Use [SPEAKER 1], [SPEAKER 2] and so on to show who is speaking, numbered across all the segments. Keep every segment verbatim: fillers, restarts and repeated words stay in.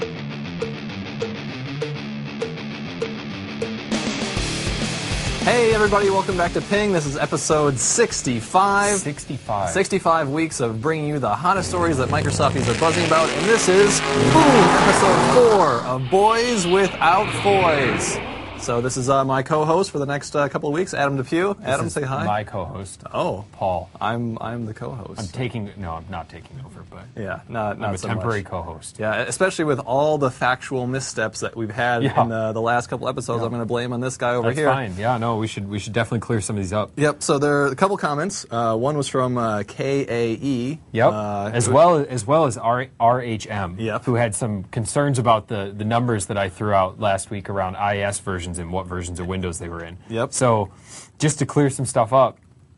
[SPEAKER 1] Hey everybody, welcome back to Ping. This is episode sixty-five.
[SPEAKER 2] sixty-five.
[SPEAKER 1] sixty-five weeks of bringing you the hottest stories that Microsofties are buzzing about, and this is boom, episode four of Boys Without Foys. So this is uh, my co-host for the next uh, couple of weeks, Adam Depew. Adam,
[SPEAKER 2] This
[SPEAKER 1] say
[SPEAKER 2] is
[SPEAKER 1] hi.
[SPEAKER 2] My co-host.
[SPEAKER 1] Oh,
[SPEAKER 2] Paul.
[SPEAKER 1] I'm I'm the co-host.
[SPEAKER 2] I'm taking. No, I'm not taking over, but
[SPEAKER 1] yeah, not not
[SPEAKER 2] I'm a
[SPEAKER 1] so
[SPEAKER 2] temporary
[SPEAKER 1] much.
[SPEAKER 2] co-host.
[SPEAKER 1] Yeah, especially with all the factual missteps that we've had
[SPEAKER 2] Yeah.
[SPEAKER 1] in the, the last couple episodes,
[SPEAKER 2] Yeah.
[SPEAKER 1] I'm going to blame on this guy over
[SPEAKER 2] That's
[SPEAKER 1] here.
[SPEAKER 2] fine. Yeah, no, we should we should definitely clear some of these up.
[SPEAKER 1] Yep. So there are a couple comments. Uh, one was from uh, K A E.
[SPEAKER 2] Yep.
[SPEAKER 1] Uh,
[SPEAKER 2] as
[SPEAKER 1] who-
[SPEAKER 2] well as well as R- RHM,
[SPEAKER 1] Yep.
[SPEAKER 2] who had some concerns about the the numbers that I threw out last week around I S versions and what versions of Windows they were in.
[SPEAKER 1] Yep.
[SPEAKER 2] So, just to clear some stuff up,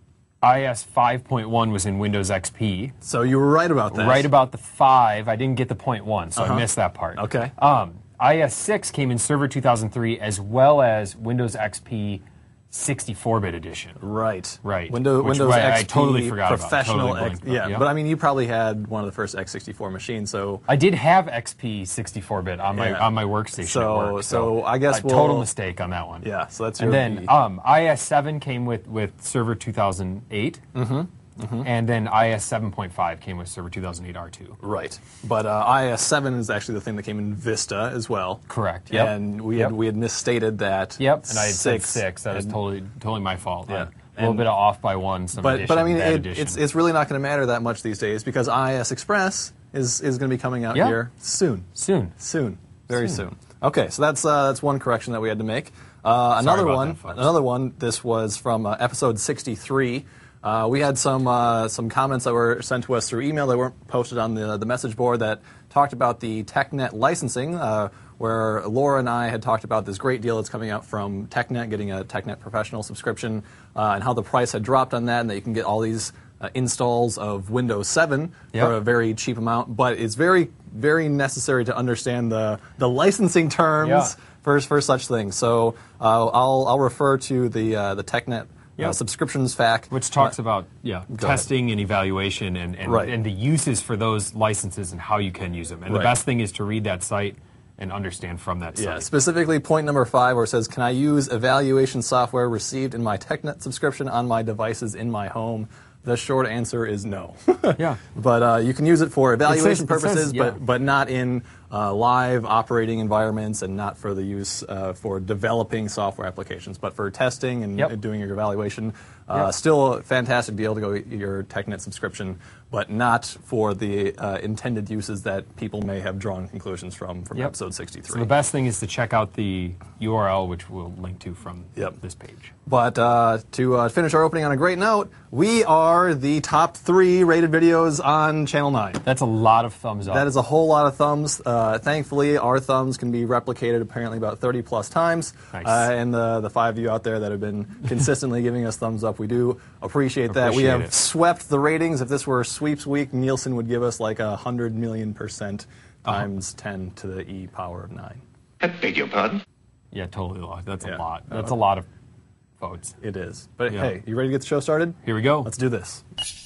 [SPEAKER 2] I S five point one was in Windows X P.
[SPEAKER 1] So you were right about that.
[SPEAKER 2] Right about the five. I didn't get the point one, so
[SPEAKER 1] Uh-huh.
[SPEAKER 2] I missed that part.
[SPEAKER 1] Okay.
[SPEAKER 2] Um, I S six came in Server two thousand three as well as Windows X P sixty-four bit edition.
[SPEAKER 1] Right.
[SPEAKER 2] Right.
[SPEAKER 1] Windows,
[SPEAKER 2] Which
[SPEAKER 1] Windows
[SPEAKER 2] I- I
[SPEAKER 1] X P
[SPEAKER 2] totally forgot about.
[SPEAKER 1] professional
[SPEAKER 2] Totally
[SPEAKER 1] X,
[SPEAKER 2] blanked about,
[SPEAKER 1] yeah,
[SPEAKER 2] yeah.
[SPEAKER 1] but I mean you probably had one of the first x sixty-four machines, so
[SPEAKER 2] I did have X P sixty-four bit on my
[SPEAKER 1] Yeah.
[SPEAKER 2] on my workstation
[SPEAKER 1] So-
[SPEAKER 2] at work.
[SPEAKER 1] so I guess
[SPEAKER 2] a
[SPEAKER 1] we'll-
[SPEAKER 2] total mistake on that one.
[SPEAKER 1] yeah, so that's
[SPEAKER 2] And
[SPEAKER 1] your
[SPEAKER 2] then
[SPEAKER 1] B.
[SPEAKER 2] um, I S seven came with, with Server two thousand eight, mm-hmm. Mm-hmm. and then I S seven point five came with Server two thousand eight R two.
[SPEAKER 1] right. But uh, I S seven is actually the thing that came in Vista as well.
[SPEAKER 2] Correct. Yep.
[SPEAKER 1] And we
[SPEAKER 2] Yep.
[SPEAKER 1] had we had misstated that.
[SPEAKER 2] Yep, and I had said
[SPEAKER 1] six.
[SPEAKER 2] six. That is
[SPEAKER 1] and-
[SPEAKER 2] totally totally my fault.
[SPEAKER 1] Yeah.
[SPEAKER 2] I'm a little
[SPEAKER 1] And-
[SPEAKER 2] bit off by one. Some
[SPEAKER 1] But
[SPEAKER 2] addition,
[SPEAKER 1] but I mean
[SPEAKER 2] bad
[SPEAKER 1] it,
[SPEAKER 2] addition.
[SPEAKER 1] it's it's really not going to matter that much these days because I S Express is is going to be coming out
[SPEAKER 2] Yeah.
[SPEAKER 1] here soon.
[SPEAKER 2] soon.
[SPEAKER 1] Soon, very soon.
[SPEAKER 2] Soon.
[SPEAKER 1] Okay, so that's uh, that's one correction that we had to make. Uh, another
[SPEAKER 2] about
[SPEAKER 1] one,
[SPEAKER 2] that, folks.
[SPEAKER 1] another one. This was from uh, episode sixty-three. Uh, we had some uh, some comments that were sent to us through email that weren't posted on the the message board that talked about the TechNet licensing, uh, where Laura and I had talked about this great deal that's coming out from TechNet, getting a TechNet Professional subscription, uh, and how the price had dropped on that, and that you can get all these uh, installs of Windows seven
[SPEAKER 2] Yep.
[SPEAKER 1] for a very cheap amount. But it's very very necessary to understand the the licensing terms.
[SPEAKER 2] Yeah.
[SPEAKER 1] For, for such things. So uh, I'll I'll refer to the uh, the TechNet uh,
[SPEAKER 2] Yep.
[SPEAKER 1] subscriptions fact,
[SPEAKER 2] Which talks about yeah
[SPEAKER 1] ahead.
[SPEAKER 2] testing and evaluation and and,
[SPEAKER 1] Right.
[SPEAKER 2] and the uses for those licenses and how you can use them. And
[SPEAKER 1] Right.
[SPEAKER 2] the best thing is to read that site and understand from that
[SPEAKER 1] Yeah,
[SPEAKER 2] site.
[SPEAKER 1] specifically point number five where it says, can I use evaluation software received in my TechNet subscription on my devices in my home? The short answer is no.
[SPEAKER 2] Yeah.
[SPEAKER 1] But uh, you can use it for evaluation
[SPEAKER 2] It says- it
[SPEAKER 1] purposes,
[SPEAKER 2] says, yeah.
[SPEAKER 1] but but not in uh, live operating environments and not for the use uh, for developing software applications, but for testing and
[SPEAKER 2] Yep.
[SPEAKER 1] doing your evaluation. Uh,
[SPEAKER 2] Yep.
[SPEAKER 1] Still a fantastic deal to go get your TechNet subscription, but not for the uh, intended uses that people may have drawn conclusions from from
[SPEAKER 2] Yep.
[SPEAKER 1] episode sixty-three.
[SPEAKER 2] So the best thing is to check out the U R L, which we'll link to from
[SPEAKER 1] Yep.
[SPEAKER 2] this page.
[SPEAKER 1] But uh, to uh, finish our opening on a great note, we are the top three rated videos on Channel nine.
[SPEAKER 2] That's a lot of thumbs up.
[SPEAKER 1] That is a whole lot of thumbs. Uh, thankfully, our thumbs can be replicated apparently about thirty plus times.
[SPEAKER 2] Nice.
[SPEAKER 1] Uh, and the, the five of you out there that have been consistently giving us thumbs up, we do appreciate that. We
[SPEAKER 2] Appreciate
[SPEAKER 1] have
[SPEAKER 2] it.
[SPEAKER 1] swept the ratings. If this were sweeps week, Nielsen would give us like a hundred million percent
[SPEAKER 2] Uh-huh.
[SPEAKER 1] times ten to the e power of nine.
[SPEAKER 3] I beg your pardon?
[SPEAKER 2] Yeah, totally a lot. That's
[SPEAKER 1] Yeah.
[SPEAKER 2] a lot. That's a lot of votes.
[SPEAKER 1] It is. But
[SPEAKER 2] Yeah.
[SPEAKER 1] hey, you ready to get the show started?
[SPEAKER 2] Here we go.
[SPEAKER 1] Let's do this.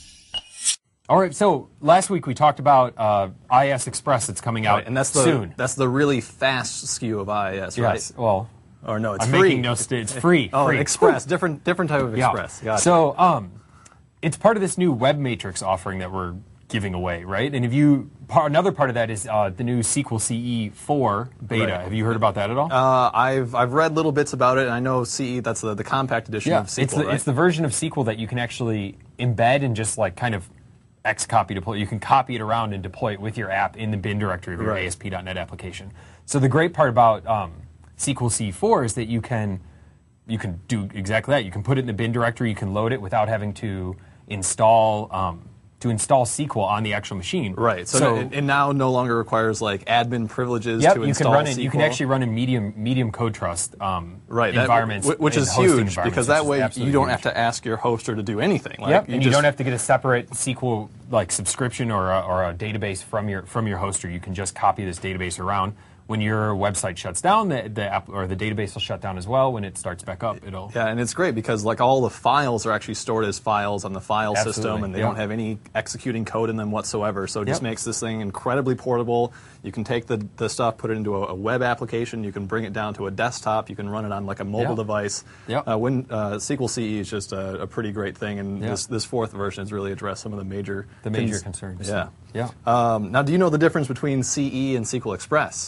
[SPEAKER 2] All right. So last week we talked about uh, I S Express that's coming out
[SPEAKER 1] Right, and that's the
[SPEAKER 2] soon.
[SPEAKER 1] that's the really fast S K U of I S,
[SPEAKER 2] Yes.
[SPEAKER 1] right?
[SPEAKER 2] Well,
[SPEAKER 1] Or no, it's
[SPEAKER 2] I'm
[SPEAKER 1] free.
[SPEAKER 2] making no. St- it's free.
[SPEAKER 1] Oh,
[SPEAKER 2] free.
[SPEAKER 1] Express, different different type of
[SPEAKER 2] Yeah.
[SPEAKER 1] Express. Gotcha.
[SPEAKER 2] So, um, it's part of this new Web Matrix offering that we're giving away, right? And if you, part, another part of that is uh, the new S Q L C E four beta.
[SPEAKER 1] Right.
[SPEAKER 2] Have you heard about that at all?
[SPEAKER 1] uh, I've I've read little bits about it, and I know C E. That's the, the compact edition of S Q L,
[SPEAKER 2] it's the,
[SPEAKER 1] right?
[SPEAKER 2] it's the version of S Q L that you can actually embed and just like kind of X copy deploy. You can copy it around and deploy it with your app in the bin directory of your
[SPEAKER 1] Right.
[SPEAKER 2] A S P dot net application. So the great part about um, S Q L C E four is that you can you can do exactly that. You can put it in the bin directory. You can load it without having to install um, to install S Q L on the actual machine.
[SPEAKER 1] right. So, it, it now no longer requires like admin privileges
[SPEAKER 2] Yep,
[SPEAKER 1] to
[SPEAKER 2] you
[SPEAKER 1] install
[SPEAKER 2] can run it.
[SPEAKER 1] S Q L.
[SPEAKER 2] You can actually run in medium medium code trust um,
[SPEAKER 1] right that-
[SPEAKER 2] environments,
[SPEAKER 1] wh- which
[SPEAKER 2] and
[SPEAKER 1] is
[SPEAKER 2] hosting
[SPEAKER 1] huge
[SPEAKER 2] environments,
[SPEAKER 1] because
[SPEAKER 2] which
[SPEAKER 1] that
[SPEAKER 2] is
[SPEAKER 1] way you
[SPEAKER 2] absolutely
[SPEAKER 1] don't
[SPEAKER 2] huge.
[SPEAKER 1] have to ask your hoster to do anything. Like,
[SPEAKER 2] Yep, and you
[SPEAKER 1] just-
[SPEAKER 2] don't have to get a separate S Q L like subscription or a, or a database from your from your hoster, you can just copy this database around. When your website shuts down, the, the app or the database will shut down as well. When it starts back up, it'll...
[SPEAKER 1] Yeah, and it's great because like all the files are actually stored as files on the file
[SPEAKER 2] Absolutely.
[SPEAKER 1] system, and they
[SPEAKER 2] Yeah.
[SPEAKER 1] don't have any executing code in them whatsoever. So it just
[SPEAKER 2] Yep.
[SPEAKER 1] makes this thing incredibly portable. You can take the, the stuff, put it into a, a web application. You can bring it down to a desktop. You can run it on like a mobile
[SPEAKER 2] Yeah.
[SPEAKER 1] device.
[SPEAKER 2] Yep.
[SPEAKER 1] Uh, when uh, S Q L C E is just a, a pretty great thing, and
[SPEAKER 2] Yeah.
[SPEAKER 1] this, this fourth version has really addressed some of the major
[SPEAKER 2] The major
[SPEAKER 1] cons-
[SPEAKER 2] concerns.
[SPEAKER 1] Yeah.
[SPEAKER 2] Yeah.
[SPEAKER 1] Um, now, do you know the difference between C E and S Q L Express?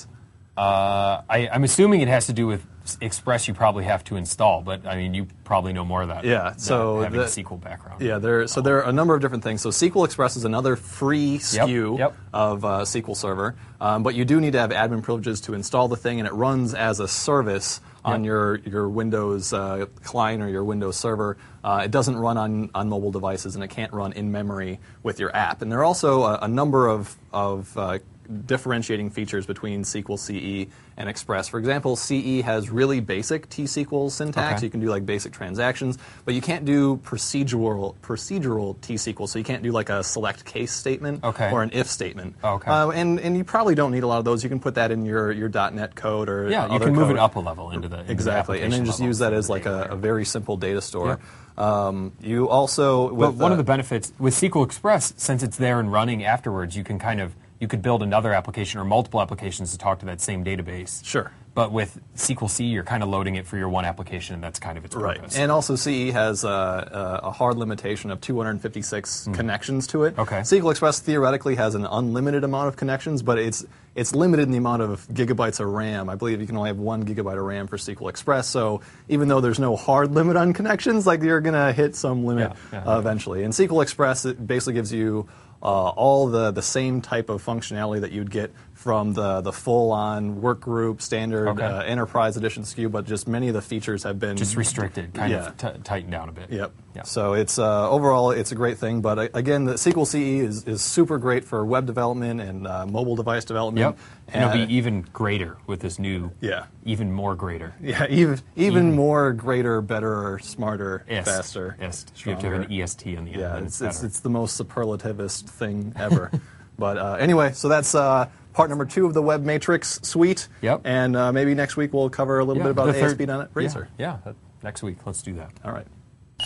[SPEAKER 2] Uh, I, I'm assuming it has to do with Express. You probably have to install, but I mean, you probably know more of that.
[SPEAKER 1] Yeah,
[SPEAKER 2] than
[SPEAKER 1] so
[SPEAKER 2] having
[SPEAKER 1] the-
[SPEAKER 2] a S Q L background.
[SPEAKER 1] Yeah, there. So there are a number of different things. So S Q L Express is another free S K U
[SPEAKER 2] yep.
[SPEAKER 1] of uh, S Q L Server, um, but you do need to have admin privileges to install the thing, and it runs as a service on
[SPEAKER 2] Yep.
[SPEAKER 1] your your Windows uh, client or your Windows server. Uh, it doesn't run on, on mobile devices, and it can't run in memory with your app. And there are also a, a number of of uh, differentiating features between S Q L C E and Express. For example, C E has really basic T S Q L syntax.
[SPEAKER 2] Okay.
[SPEAKER 1] You can do like basic transactions, but you can't do procedural procedural T S Q L. So you can't do like a select case statement
[SPEAKER 2] Okay.
[SPEAKER 1] or an if statement.
[SPEAKER 2] Okay.
[SPEAKER 1] Uh, and and you probably don't need a lot of those. You can put that in your your .NET code or
[SPEAKER 2] Yeah, you
[SPEAKER 1] other
[SPEAKER 2] can move
[SPEAKER 1] code.
[SPEAKER 2] it up a level into the into
[SPEAKER 1] Exactly,
[SPEAKER 2] the
[SPEAKER 1] and then just
[SPEAKER 2] application
[SPEAKER 1] use
[SPEAKER 2] level
[SPEAKER 1] that as
[SPEAKER 2] for the
[SPEAKER 1] like
[SPEAKER 2] data
[SPEAKER 1] a,
[SPEAKER 2] layer.
[SPEAKER 1] a very simple data store. Um, you also with
[SPEAKER 2] But one of
[SPEAKER 1] uh,
[SPEAKER 2] the benefits with S Q L Express, since it's there and running afterwards, you can kind of you could build another application or multiple applications to talk to that same database.
[SPEAKER 1] Sure.
[SPEAKER 2] But with S Q L C, you're kind of loading it for your one application, and that's kind of its
[SPEAKER 1] Right,
[SPEAKER 2] purpose.
[SPEAKER 1] and also C E has uh, a hard limitation of two hundred fifty-six connections to it.
[SPEAKER 2] Hmm. Okay.
[SPEAKER 1] S Q L Express theoretically has an unlimited amount of connections, but it's it's limited in the amount of gigabytes of RAM. I believe you can only have one gigabyte of RAM for S Q L Express. So even though there's no hard limit on connections, like you're gonna hit some limit
[SPEAKER 2] Yeah, yeah.
[SPEAKER 1] uh, eventually. And S Q L Express it basically gives you uh, all the the same type of functionality that you'd get from the the full-on workgroup standard
[SPEAKER 2] Okay.
[SPEAKER 1] uh, enterprise edition S K U, but just many of the features have been
[SPEAKER 2] Just restricted, kind
[SPEAKER 1] Yeah.
[SPEAKER 2] of t- tightened down a bit.
[SPEAKER 1] Yep.
[SPEAKER 2] Yeah.
[SPEAKER 1] So it's uh, overall it's a great thing, but uh, again, the S Q L C E is, is super great for web development and uh, mobile device development.
[SPEAKER 2] Yep. And it'll
[SPEAKER 1] And-
[SPEAKER 2] be even greater with this new.
[SPEAKER 1] Yeah.
[SPEAKER 2] Even more greater.
[SPEAKER 1] yeah, even even more greater, better, smarter,
[SPEAKER 2] Est.
[SPEAKER 1] faster,
[SPEAKER 2] Est. You have to have an
[SPEAKER 1] stronger.
[SPEAKER 2] E S T on the end.
[SPEAKER 1] Yeah,
[SPEAKER 2] and
[SPEAKER 1] it's, it's
[SPEAKER 2] better.
[SPEAKER 1] it's the most superlativist thing ever. But uh, anyway, so that's uh, part number two of the Web Matrix suite.
[SPEAKER 2] Yep.
[SPEAKER 1] And uh, maybe next week we'll cover a little
[SPEAKER 2] Yeah,
[SPEAKER 1] bit about
[SPEAKER 2] the
[SPEAKER 1] A S
[SPEAKER 2] third-
[SPEAKER 1] P dot net
[SPEAKER 2] Yeah,
[SPEAKER 1] Razor.
[SPEAKER 2] yeah, that- next week. Let's do that.
[SPEAKER 1] All right.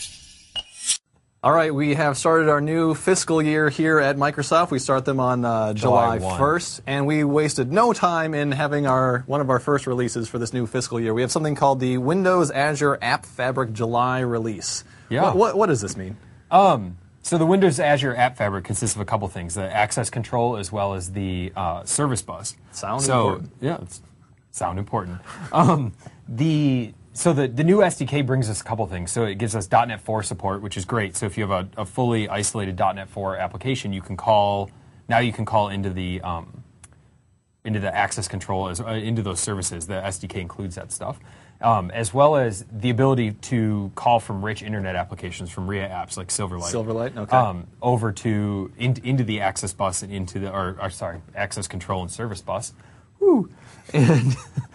[SPEAKER 1] All right, we have started our new fiscal year here at Microsoft. We start them on uh, July
[SPEAKER 2] July first.
[SPEAKER 1] first, and we wasted no time in having our one of our first releases for this new fiscal year. We have something called the Windows Azure App Fabric July release.
[SPEAKER 2] Yeah.
[SPEAKER 1] What, what, what does this mean?
[SPEAKER 2] So the Windows Azure App Fabric consists of a couple things: the access control as well as the uh, service bus.
[SPEAKER 1] Sound
[SPEAKER 2] so,
[SPEAKER 1] important.
[SPEAKER 2] Yeah, it's sound important. um, the so the the new S D K brings us a couple things. So it gives us .NET four support, which is great. So if you have a, a fully isolated .NET four application, you can call now you can call into the um, into the access control as uh, into those services. The S D K includes that stuff. Um, as well as the ability to call from rich internet applications, from R I A apps like Silverlight,
[SPEAKER 1] Silverlight, okay.
[SPEAKER 2] um, over to in, into the access bus and into the or, or sorry, access control and service bus. Woo. And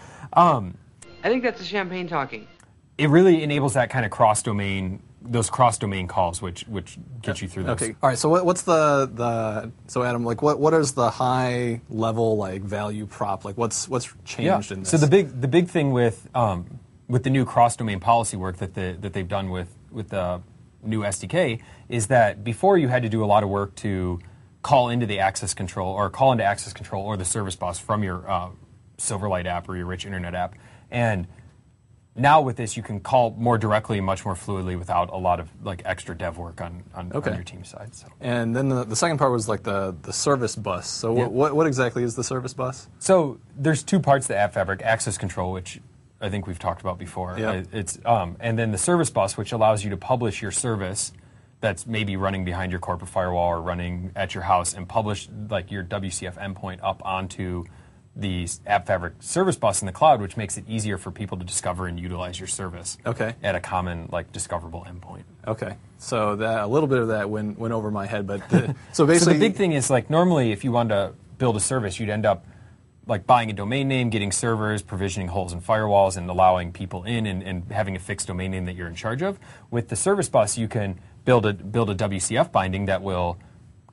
[SPEAKER 3] I think that's the champagne talking.
[SPEAKER 2] it really enables that kind of cross-domain, those cross-domain calls, which which get you through those.
[SPEAKER 1] Okay. All right. So what, what's the the so Adam, like what what is the high level like value prop? Like what's what's changed in this?
[SPEAKER 2] So the big the big thing with um, with the new cross-domain policy work that the that they've done with with the new S D K is that before you had to do a lot of work to call into the access control or call into access control or the service bus from your uh, Silverlight app or your rich internet app, and now with this you can call more directly and much more fluidly without a lot of like extra dev work on on,
[SPEAKER 1] Okay.
[SPEAKER 2] on your team side. So.
[SPEAKER 1] And then the, the second part was like the, the service bus. So
[SPEAKER 2] Yeah.
[SPEAKER 1] what, what what exactly is the service bus?
[SPEAKER 2] So there's two parts to the App Fabric: access control, which I think we've talked about before.
[SPEAKER 1] Yeah.
[SPEAKER 2] Uh, It's um, and then the service bus, which allows you to publish your service that's maybe running behind your corporate firewall or running at your house, and publish like your W C F endpoint up onto the App Fabric service bus in the cloud, which makes it easier for people to discover and utilize your service.
[SPEAKER 1] Okay.
[SPEAKER 2] At a common like discoverable endpoint.
[SPEAKER 1] Okay. So that a little bit of that went went over my head, but the, so
[SPEAKER 2] So
[SPEAKER 1] basically
[SPEAKER 2] the big thing is like normally if you wanted to build a service, you'd end up like buying a domain name, getting servers, provisioning holes in firewalls, and allowing people in, and, and having a fixed domain name that you're in charge of. With the service bus, you can build a build a W C F binding that will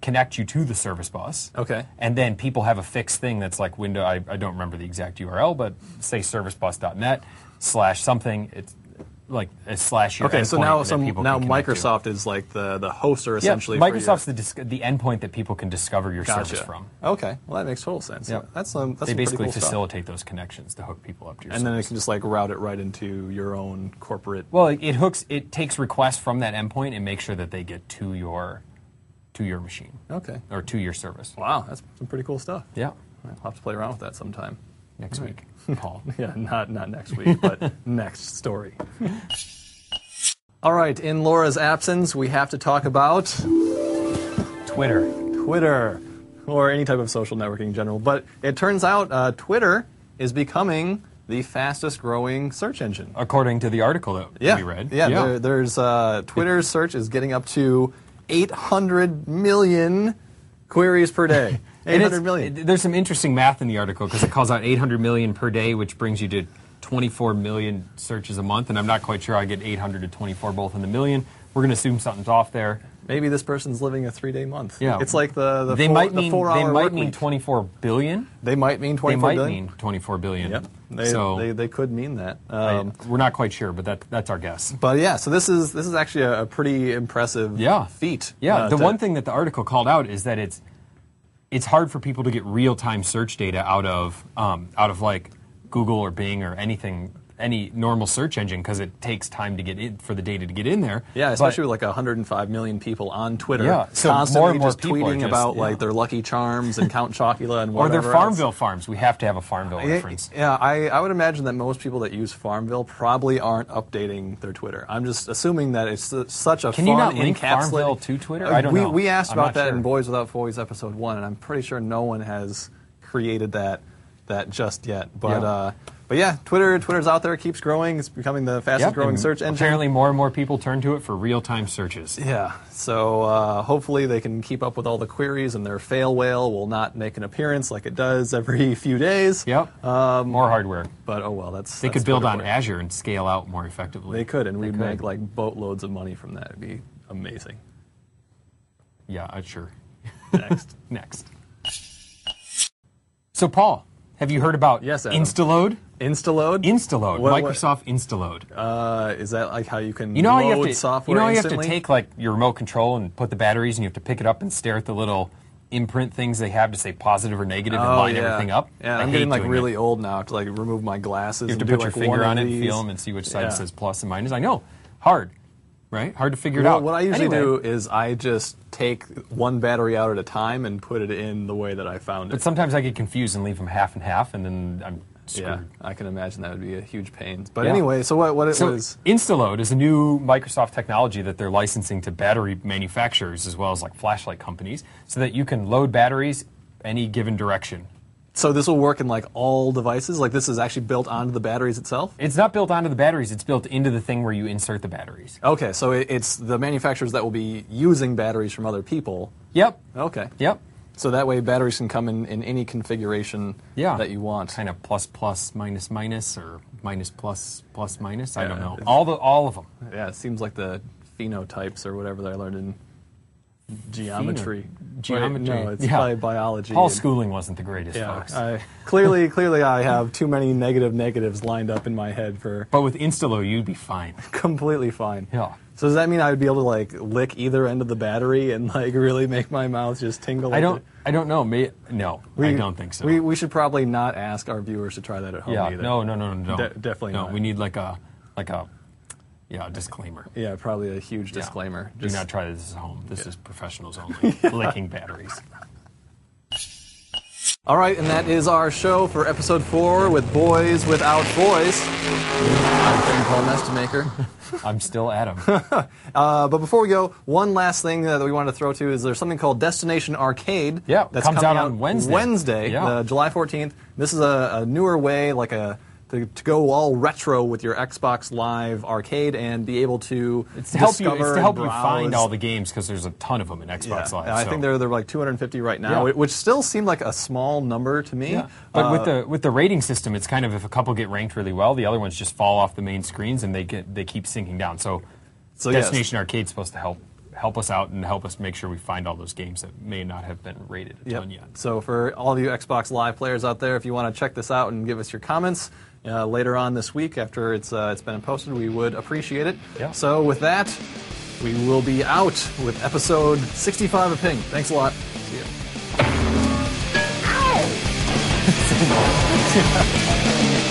[SPEAKER 2] connect you to the service bus.
[SPEAKER 1] Okay.
[SPEAKER 2] And then people have a fixed thing that's like window, I, I don't remember the exact U R L, but say servicebus dot net slash something. It's like a slash your
[SPEAKER 1] Okay, so
[SPEAKER 2] endpoint
[SPEAKER 1] now
[SPEAKER 2] that
[SPEAKER 1] some
[SPEAKER 2] people
[SPEAKER 1] now
[SPEAKER 2] can connect to.
[SPEAKER 1] Microsoft is like the the hoster
[SPEAKER 2] Yeah,
[SPEAKER 1] essentially.
[SPEAKER 2] Microsoft's
[SPEAKER 1] for your,
[SPEAKER 2] the dis- the endpoint that people can discover your
[SPEAKER 1] gotcha.
[SPEAKER 2] service from.
[SPEAKER 1] Okay, well that makes total sense.
[SPEAKER 2] Yeah.
[SPEAKER 1] That's um, that's
[SPEAKER 2] They
[SPEAKER 1] some pretty
[SPEAKER 2] basically
[SPEAKER 1] cool stuff.
[SPEAKER 2] facilitate those connections to hook people up to your
[SPEAKER 1] And
[SPEAKER 2] service.
[SPEAKER 1] then it can just like route it right into your own corporate.
[SPEAKER 2] Well, it, it hooks. It takes requests from that endpoint and makes sure that they get to your to your machine
[SPEAKER 1] Okay.
[SPEAKER 2] or to your service.
[SPEAKER 1] Wow, that's some pretty cool stuff.
[SPEAKER 2] Yeah,
[SPEAKER 1] I'll have to play around with that sometime.
[SPEAKER 2] next
[SPEAKER 1] All
[SPEAKER 2] week, Paul.
[SPEAKER 1] Yeah, not not next week, but next story. All right, in Laura's absence, we have to talk about
[SPEAKER 2] Twitter.
[SPEAKER 1] Twitter, or any type of social networking in general. But it turns out uh, Twitter is becoming the fastest growing search engine.
[SPEAKER 2] According to the article that
[SPEAKER 1] Yeah,
[SPEAKER 2] we read.
[SPEAKER 1] yeah. There, there's uh, Twitter's search is getting up to eight hundred million queries per day.
[SPEAKER 2] And
[SPEAKER 1] eight
[SPEAKER 2] it's-
[SPEAKER 1] hundred million.
[SPEAKER 2] it- there's some interesting math in the article because it calls out eight hundred million per day, which brings you to twenty-four million searches a month. And I'm not quite sure I get eight hundred to twenty-four both in the million. We're going to assume something's off there.
[SPEAKER 1] Maybe this person's living a three-day month.
[SPEAKER 2] Yeah.
[SPEAKER 1] It's like the the
[SPEAKER 2] they
[SPEAKER 1] four,
[SPEAKER 2] might
[SPEAKER 1] the
[SPEAKER 2] mean
[SPEAKER 1] four-hour
[SPEAKER 2] they might
[SPEAKER 1] work
[SPEAKER 2] mean
[SPEAKER 1] week.
[SPEAKER 2] twenty-four billion.
[SPEAKER 1] They might mean
[SPEAKER 2] They
[SPEAKER 1] twenty-four
[SPEAKER 2] might
[SPEAKER 1] billion.
[SPEAKER 2] mean twenty-four billion.
[SPEAKER 1] Yep. They,
[SPEAKER 2] so
[SPEAKER 1] they they could mean that.
[SPEAKER 2] I-
[SPEAKER 1] Um,
[SPEAKER 2] we're not quite sure, but that that's our guess.
[SPEAKER 1] but yeah, so this is this is actually a, a pretty impressive
[SPEAKER 2] Yeah.
[SPEAKER 1] feat.
[SPEAKER 2] Yeah,
[SPEAKER 1] uh,
[SPEAKER 2] the
[SPEAKER 1] to-
[SPEAKER 2] one thing that the article called out is that it's it's hard for people to get real-time search data out of um, out of like Google or Bing or anything, any normal search engine, because it takes time to get in for the data to get in there.
[SPEAKER 1] Yeah,
[SPEAKER 2] But-
[SPEAKER 1] especially with like one hundred five million people on Twitter,
[SPEAKER 2] Yeah, so
[SPEAKER 1] constantly
[SPEAKER 2] more and more
[SPEAKER 1] just
[SPEAKER 2] people are
[SPEAKER 1] tweeting
[SPEAKER 2] just-
[SPEAKER 1] about
[SPEAKER 2] yeah.
[SPEAKER 1] like their Lucky Charms and Count Chocula and
[SPEAKER 2] or
[SPEAKER 1] whatever
[SPEAKER 2] their
[SPEAKER 1] else.
[SPEAKER 2] Farmville farms. We have to have a Farmville
[SPEAKER 1] Yeah,
[SPEAKER 2] reference.
[SPEAKER 1] yeah, I, I would imagine that most people that use Farmville probably aren't updating their Twitter. I'm just assuming that it's su- such a
[SPEAKER 2] Can
[SPEAKER 1] fun
[SPEAKER 2] you not link
[SPEAKER 1] encapsulated-
[SPEAKER 2] Farmville to Twitter?
[SPEAKER 1] Uh,
[SPEAKER 2] I don't
[SPEAKER 1] we,
[SPEAKER 2] know.
[SPEAKER 1] We asked
[SPEAKER 2] I'm
[SPEAKER 1] about
[SPEAKER 2] not
[SPEAKER 1] that
[SPEAKER 2] sure.
[SPEAKER 1] in Boys Without Boys episode one, and I'm pretty sure no one has created that that just yet. But
[SPEAKER 2] Yeah.
[SPEAKER 1] uh, but yeah, Twitter Twitter's out there, keeps growing. It's becoming the fastest
[SPEAKER 2] Yep,
[SPEAKER 1] growing
[SPEAKER 2] and
[SPEAKER 1] search engine.
[SPEAKER 2] Apparently, more and more people turn to it for real-time searches.
[SPEAKER 1] Yeah, so uh, hopefully they can keep up with all the queries, and their fail whale will not make an appearance like it does every few days.
[SPEAKER 2] Yep.
[SPEAKER 1] Um,
[SPEAKER 2] more hardware.
[SPEAKER 1] But oh well, that's
[SPEAKER 2] They
[SPEAKER 1] that's
[SPEAKER 2] could build
[SPEAKER 1] Twitter
[SPEAKER 2] on
[SPEAKER 1] for you.
[SPEAKER 2] Azure and scale out more effectively.
[SPEAKER 1] They could, and
[SPEAKER 2] They
[SPEAKER 1] we'd
[SPEAKER 2] could.
[SPEAKER 1] make like boatloads of money from that. It'd be amazing.
[SPEAKER 2] Yeah, uh, sure.
[SPEAKER 1] Next,
[SPEAKER 2] Next. So, Paul, have you heard about
[SPEAKER 1] Yes, Adam.
[SPEAKER 2] Instaload?
[SPEAKER 1] Instaload.
[SPEAKER 2] Instaload.
[SPEAKER 1] What- what-
[SPEAKER 2] Microsoft Instaload.
[SPEAKER 1] Uh, is that like how you can
[SPEAKER 2] You know how
[SPEAKER 1] load
[SPEAKER 2] you have to,
[SPEAKER 1] software
[SPEAKER 2] you know how you have to
[SPEAKER 1] instantly?
[SPEAKER 2] take like your remote control and put the batteries, and you have to pick it up and stare at the little imprint things they have to say positive or negative and
[SPEAKER 1] Oh,
[SPEAKER 2] line
[SPEAKER 1] yeah.
[SPEAKER 2] everything up.
[SPEAKER 1] Yeah,
[SPEAKER 2] I
[SPEAKER 1] I'm
[SPEAKER 2] hate
[SPEAKER 1] getting like
[SPEAKER 2] doing
[SPEAKER 1] really
[SPEAKER 2] that.
[SPEAKER 1] old now to like remove my glasses.
[SPEAKER 2] You have to
[SPEAKER 1] and
[SPEAKER 2] put
[SPEAKER 1] do,
[SPEAKER 2] your
[SPEAKER 1] like,
[SPEAKER 2] finger
[SPEAKER 1] one
[SPEAKER 2] on
[SPEAKER 1] of
[SPEAKER 2] it and feel
[SPEAKER 1] these.
[SPEAKER 2] them and see which side
[SPEAKER 1] Yeah.
[SPEAKER 2] says plus and minus. I know, hard, right? Hard to figure it
[SPEAKER 1] Well,
[SPEAKER 2] out.
[SPEAKER 1] what I usually
[SPEAKER 2] Anyway,
[SPEAKER 1] do is I just take one battery out at a time and put it in the way that I found it.
[SPEAKER 2] But sometimes I get confused and leave them half and half, and then I'm screwed.
[SPEAKER 1] Yeah, I can imagine that would be a huge pain. But
[SPEAKER 2] Yeah.
[SPEAKER 1] anyway, so what? What it
[SPEAKER 2] So
[SPEAKER 1] was?
[SPEAKER 2] Instaload is a new Microsoft technology that they're licensing to battery manufacturers as well as like flashlight companies, so that you can load batteries any given direction.
[SPEAKER 1] So this will work in like all devices. Like this is actually built onto the batteries itself.
[SPEAKER 2] It's not built onto the batteries; it's built into the thing where you insert the batteries.
[SPEAKER 1] Okay, so it, it's the manufacturers that will be using batteries from other people.
[SPEAKER 2] Yep.
[SPEAKER 1] Okay.
[SPEAKER 2] Yep.
[SPEAKER 1] So that way batteries can come in, in any configuration
[SPEAKER 2] Yeah.
[SPEAKER 1] that you want.
[SPEAKER 2] Kind of plus plus minus minus or minus plus plus minus. I
[SPEAKER 1] Yeah,
[SPEAKER 2] don't know.
[SPEAKER 1] it's-
[SPEAKER 2] All the all of them.
[SPEAKER 1] Yeah, it seems like the phenotypes or whatever that I learned in geometry.
[SPEAKER 2] Pheno- geometry.
[SPEAKER 1] Wait, no, it's
[SPEAKER 2] Yeah.
[SPEAKER 1] by biology.
[SPEAKER 2] Paul's
[SPEAKER 1] and-
[SPEAKER 2] schooling wasn't the greatest,
[SPEAKER 1] Yeah,
[SPEAKER 2] folks.
[SPEAKER 1] I, clearly, clearly, I have too many negative negatives lined up in my head for
[SPEAKER 2] But with Instaload, you'd be fine.
[SPEAKER 1] completely fine.
[SPEAKER 2] Yeah.
[SPEAKER 1] So does that mean I would be able to like lick either end of the battery and like really make my mouth just tingle?
[SPEAKER 2] I
[SPEAKER 1] with
[SPEAKER 2] don't.
[SPEAKER 1] it?
[SPEAKER 2] I don't know. May, no, I don't think so.
[SPEAKER 1] We, we should probably not ask our viewers to try that at home
[SPEAKER 2] yeah.
[SPEAKER 1] either.
[SPEAKER 2] No. No. No. No.
[SPEAKER 1] De- definitely
[SPEAKER 2] No.
[SPEAKER 1] not.
[SPEAKER 2] We need like a like a yeah a disclaimer.
[SPEAKER 1] Yeah, probably a huge
[SPEAKER 2] Yeah.
[SPEAKER 1] disclaimer.
[SPEAKER 2] Do
[SPEAKER 1] Just-
[SPEAKER 2] not try this at home. This is professionals only. Licking batteries.
[SPEAKER 1] All right, and that is our show for episode four with Boys Without Boys. I'm Ben Paul Nestemaker.
[SPEAKER 2] I'm still Adam.
[SPEAKER 1] Uh, but before we go, one last thing that we wanted to throw to is there's something called Destination Arcade.
[SPEAKER 2] Yeah,
[SPEAKER 1] that's
[SPEAKER 2] comes
[SPEAKER 1] coming
[SPEAKER 2] out on Wednesday.
[SPEAKER 1] Wednesday,
[SPEAKER 2] Yeah.
[SPEAKER 1] uh, July fourteenth. This is a, a newer way, like a to, to go all retro with your Xbox Live Arcade and be able to
[SPEAKER 2] It's to help you.
[SPEAKER 1] discover
[SPEAKER 2] It's to help
[SPEAKER 1] and
[SPEAKER 2] you find
[SPEAKER 1] browse.
[SPEAKER 2] all the games because there's a ton of them in Xbox
[SPEAKER 1] Yeah,
[SPEAKER 2] Live.
[SPEAKER 1] I
[SPEAKER 2] so.
[SPEAKER 1] think they're they're like two hundred fifty right now,
[SPEAKER 2] Yeah.
[SPEAKER 1] which still seemed like a small number to me.
[SPEAKER 2] Yeah. But
[SPEAKER 1] Uh,
[SPEAKER 2] with the with the rating system, it's kind of if a couple get ranked really well, the other ones just fall off the main screens and they get they keep sinking down. So,
[SPEAKER 1] So, yes.
[SPEAKER 2] Destination Arcade's supposed to help help us out and help us make sure we find all those games that may not have been rated a
[SPEAKER 1] Yep.
[SPEAKER 2] ton yet.
[SPEAKER 1] So for all of you Xbox Live players out there, if you want to check this out and give us your comments uh, later on this week after it's uh, it's been posted, we would appreciate it.
[SPEAKER 2] Yeah.
[SPEAKER 1] So with that, we will be out with episode sixty-five of Ping. Thanks a lot. See you.